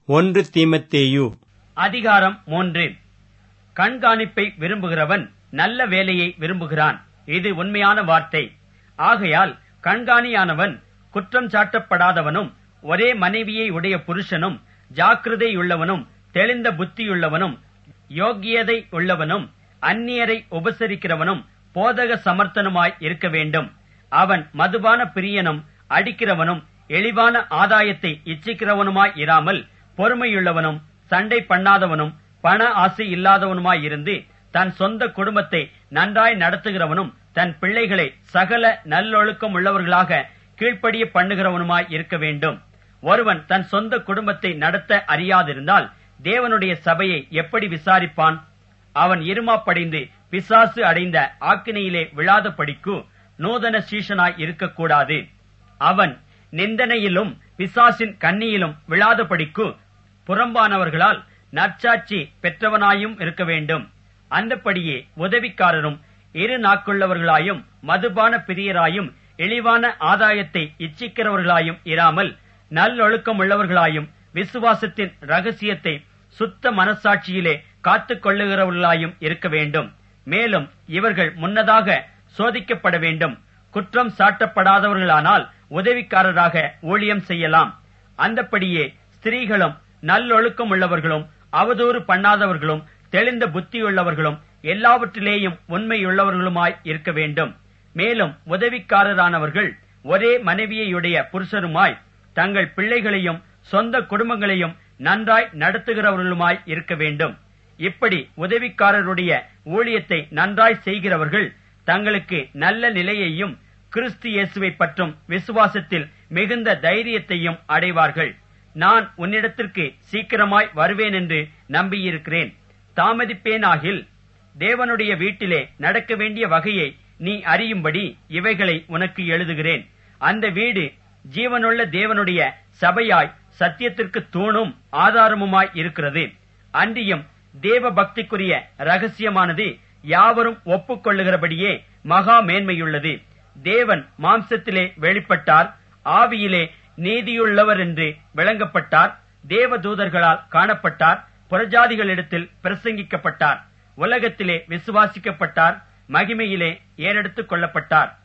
1 தீமத்தேயு அதிகாரம் 3. கண்காணிப்பை விரும்புகிறவன் நல்ல வேலையை விரும்புகிறான், இது உண்மையான வார்த்தை. ஆகையால் கண்காணியானவன் குற்றம் சாட்டப்படாதவனும் ஒரே மனைவியை உடைய புருஷனும் ஜாக்கிரதையுள்ளவனும் தெளிந்த புத்தியுள்ளவனும் யோக்கியதை உள்ளவனும் அந்நியரை உபசரிக்கிறவனும் போதக சமர்த்தனுமாய் இருக்க வேண்டும். அவன் மதுபான பிரியனும் அடிக்கிறவனும் எளிவான ஆதாயத்தை இச்சிக்கிறவனுமாய் இராமல் பொறுமையுள்ளவனும் சண்டை பண்ணாதவனும் பண ஆசை இல்லாதவனுமாயிருந்து தன் சொந்த குடும்பத்தை நன்றாய் நடத்துகிறவனும் தன் பிள்ளைகளை சகல நல்லொழுக்கம் உள்ளவர்களாக கீழ்ப்படிய பண்ணுகிறவனுமாய் இருக்க வேண்டும். ஒருவன் தன் சொந்த குடும்பத்தை நடத்த அறியாதிருந்தால் தேவனுடைய சபையை எப்படி விசாரிப்பான்? அவன் இருமாப்படைந்து பிசாசு அடைந்த ஆக்கினையிலே விழாத படிக்கு நூதன சீஷனாய் இருக்கக்கூடாது. அவன் நிந்தனையிலும் பிசாசின் கண்ணியிலும் விழாத படிக்கு புறம்பானவர்களால் நற்சாட்சி பெற்றவனாயும் இருக்க வேண்டும். அந்தப்படியே உதவிக்காரரும் இரு நாக்குள்ளவர்களாயும் மதுபான பிரியராயும் இழிவான ஆதாயத்தை இச்சிக்கிறவர்களாயும் இராமல் நல்லொழுக்கம் உள்ளவர்களாயும் விசுவாசத்தின் ரகசியத்தை சுத்த மனசாட்சியிலே காத்துக் கொள்ளுகிறவர்களாயும் இருக்க வேண்டும். மேலும் இவர்கள் முன்னதாக சோதிக்கப்பட வேண்டும். குற்றம் சாட்டப்படாதவர்களானால் உதவிக்காரராக ஊழியம் செய்யலாம். அந்தப்படியே ஸ்திரீகளும் நல்லொழுக்கம் உள்ளவர்களும் அவதூறு பண்ணாதவர்களும் தெளிந்த புத்தியுள்ளவர்களும் எல்லாவற்றிலேயும் உண்மையுள்ளவர்களுமாய் இருக்க வேண்டும். மேலும் உதவிக்காரரானவர்கள் ஒரே மனைவியையுடைய புருஷருமாய் தங்கள் பிள்ளைகளையும் சொந்த குடும்பங்களையும் நன்றாய் நடத்துகிறவர்களுமாய் இருக்க வேண்டும். இப்படி உதவிக்காரருடைய ஊழியத்தை நன்றாய் செய்கிறவர்கள் தங்களுக்கு நல்ல நிலையையும் கிறிஸ்து இயேசுவை பற்றும் விசுவாசத்தில் மிகுந்த தைரியத்தையும் அடைவார்கள். நான் உன்னிடத்திற்கு சீக்கிரமாய் வருவேன் என்று நம்பியிருக்கிறேன். தாமதிப்பேனாகில் தேவனுடைய வீட்டிலே நடக்க வேண்டிய வகையை நீ அறியும்படி இவைகளை உனக்கு எழுதுகிறேன். அந்த வீடு ஜீவனுள்ள தேவனுடைய சபையாய் சத்தியத்திற்கு தூணும் ஆதாரமுமாய் இருக்கிறது. அன்றியும் தேவ பக்திக்குரிய ரகசியமானது யாவரும் ஒப்புக்கொள்ளுகிறபடியே மகா மேன்மையுள்ளது. தேவன் மாம்சத்திலே வெளிப்பட்டார், ஆவியிலே நீதியுள்ளவர் என்று விளங்கப்பட்டார், தேவ தூதர்களால் காணப்பட்டார், புறஜாதிகளிடத்தில் பிரசங்கிக்கப்பட்டார், உலகத்திலே விசுவாசிக்கப்பட்டார், மகிமையிலே ஏறெடுத்துக் கொள்ளப்பட்டார்.